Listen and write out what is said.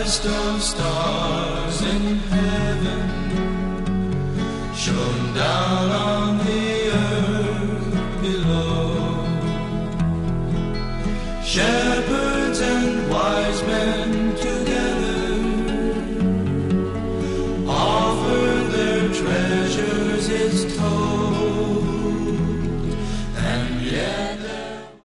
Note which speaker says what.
Speaker 1: brightest of stars in heaven shone down on the earth below. Shepherds and wise men together offered their treasures, it's told.